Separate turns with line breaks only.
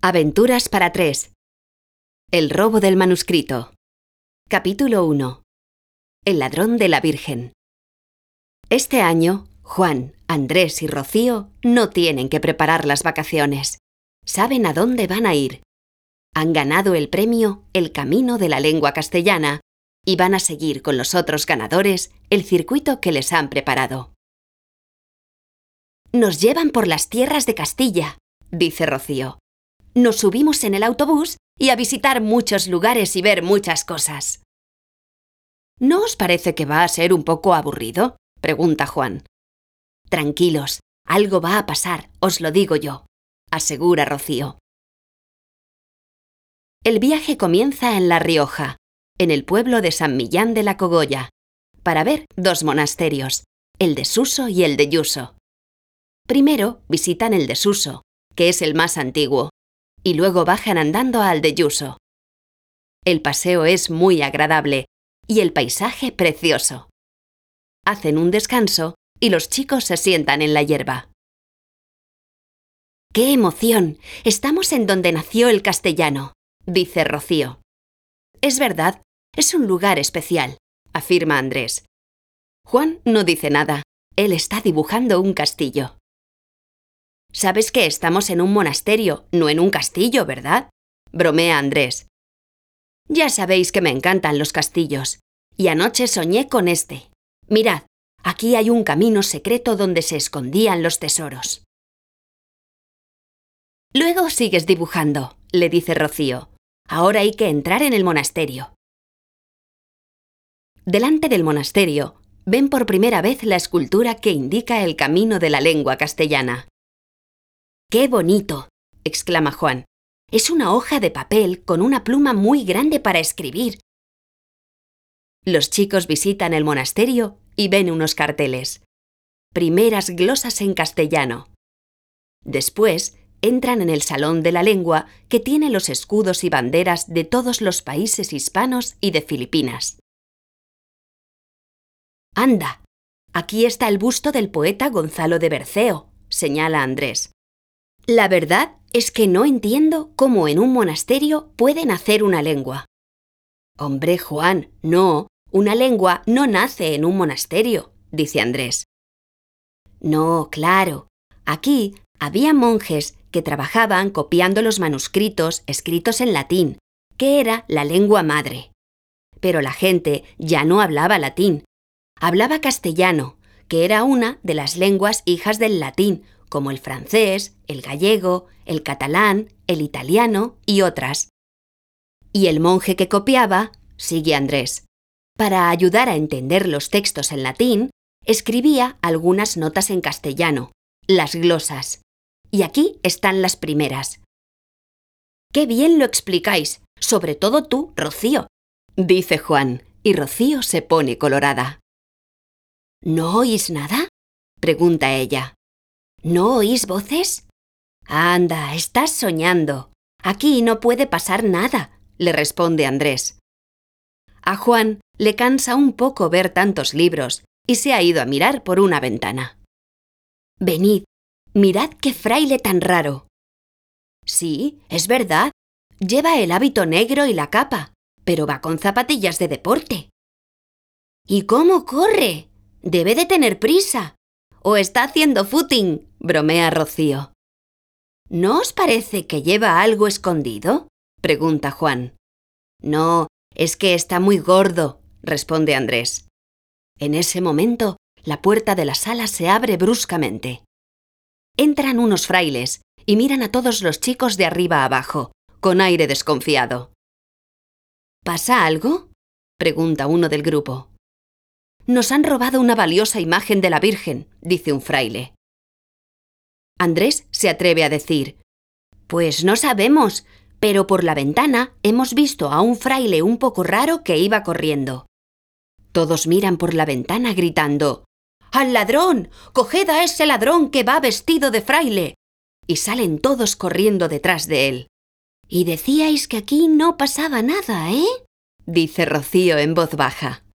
Aventuras para 3. El robo del manuscrito. Capítulo 1. El ladrón de la Virgen. Este año, Juan, Andrés y Rocío no tienen que preparar las vacaciones. Saben a dónde van a ir. Han ganado el premio El Camino de la Lengua Castellana y van a seguir con los otros ganadores el circuito que les han preparado. «Nos llevan por las tierras de Castilla», dice Rocío. «Nos subimos en el autobús y a visitar muchos lugares y ver muchas cosas». «¿No os parece que va a ser un poco aburrido?», pregunta Juan. «Tranquilos, algo va a pasar, os lo digo yo», asegura Rocío. El viaje comienza en La Rioja, en el pueblo de San Millán de la Cogolla, para ver 2 monasterios, el de Suso y el de Lluso. Primero visitan el de Suso, que es el más antiguo, y luego bajan andando al de Lluso. El paseo es muy agradable y el paisaje precioso. Hacen un descanso y los chicos se sientan en la hierba. ¡Qué emoción! Estamos en donde nació el castellano, dice Rocío. Es verdad, es un lugar especial, afirma Andrés. Juan no dice nada, él está dibujando un castillo. «Sabes que estamos en un monasterio, no en un castillo, ¿verdad?», bromea Andrés. «Ya sabéis que me encantan los castillos, y anoche soñé con este. Mirad, aquí hay un camino secreto donde se escondían los tesoros». «Luego sigues dibujando», le dice Rocío. «Ahora hay que entrar en el monasterio». Delante del monasterio, ven por primera vez la escultura que indica el camino de la lengua castellana. «¡Qué bonito!», exclama Juan. «Es una hoja de papel con una pluma muy grande para escribir». Los chicos visitan el monasterio y ven unos carteles. Primeras glosas en castellano. Después, entran en el Salón de la Lengua, que tiene los escudos y banderas de todos los países hispanos y de Filipinas. «Anda, aquí está el busto del poeta Gonzalo de Berceo», señala Andrés. «La verdad es que no entiendo cómo en un monasterio pueden hacer una lengua». «Hombre, Juan, no, una lengua no nace en un monasterio», dice Andrés. «No, claro, aquí había monjes que trabajaban copiando los manuscritos escritos en latín, que era la lengua madre. Pero la gente ya no hablaba latín, hablaba castellano, que era una de las lenguas hijas del latín, como el francés, el gallego, el catalán, el italiano y otras. Y el monje que copiaba, sigue Andrés, para ayudar a entender los textos en latín, escribía algunas notas en castellano, las glosas. Y aquí están las primeras. «¡Qué bien lo explicáis! Sobre todo tú, Rocío», dice Juan, y Rocío se pone colorada. «¿No oís nada?», pregunta ella. «¿No oís voces?». «Anda, estás soñando. Aquí no puede pasar nada», le responde Andrés. A Juan le cansa un poco ver tantos libros y se ha ido a mirar por una ventana. «Venid, mirad qué fraile tan raro». «Sí, es verdad. Lleva el hábito negro y la capa, pero va con zapatillas de deporte». «¿Y cómo corre? Debe de tener prisa. O está haciendo footing», bromea Rocío. «¿No os parece que lleva algo escondido?», pregunta Juan. «No, es que está muy gordo», responde Andrés. En ese momento, la puerta de la sala se abre bruscamente. Entran unos frailes y miran a todos los chicos de arriba abajo, con aire desconfiado. «¿Pasa algo?», pregunta uno del grupo. «Nos han robado una valiosa imagen de la Virgen», dice un fraile. Andrés se atreve a decir: «Pues no sabemos, pero por la ventana hemos visto a un fraile un poco raro que iba corriendo». Todos miran por la ventana gritando: «¡Al ladrón! ¡Coged a ese ladrón que va vestido de fraile!», y salen todos corriendo detrás de él. «Y decíais que aquí no pasaba nada, ¿eh?», dice Rocío en voz baja.